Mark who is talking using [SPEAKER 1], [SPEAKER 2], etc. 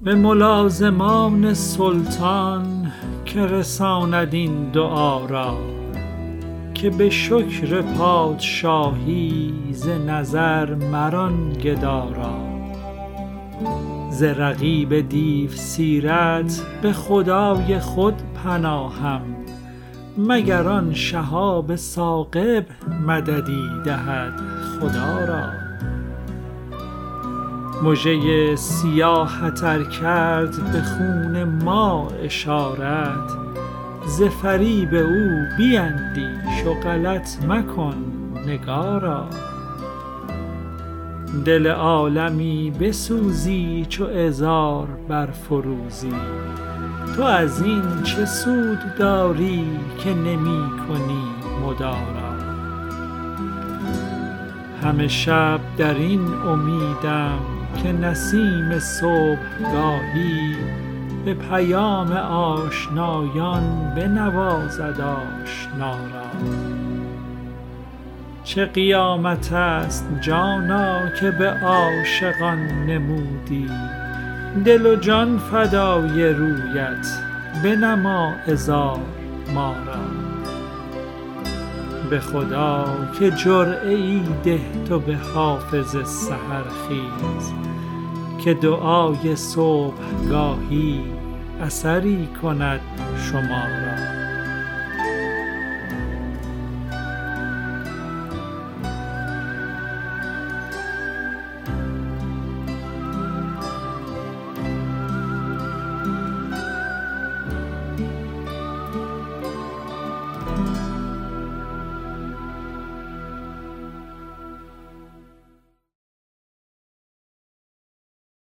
[SPEAKER 1] به ملازمان سلطان که رساند این دعا را، که به شکر پادشاهی ز نظر مران گدا را. ز رقیب دیو سیرت به خدای خود پناهم، مگر آن شهاب ثاقب مددی دهد خدا را. مژه سیاهت ار کرد به خون ما اشارت، ز فریب او بیندیش و غلط مکن نگارا. دل عالمی بسوزی چو عذار برفروزی، تو از این چه سود داری که نمی کنی مدارا. همه شب در این امیدم که نسیم صبحگاهی به پیام آشنایان بنوازد آشنا را. چه قیامت است جانا که به عاشقان نمودی، دل و جان فدای رویت بنما عذار ما را. به خدا که جرعه ای ده تو به حافظ سحرخیز، که دعای صبحگاهی اثری کند شما را.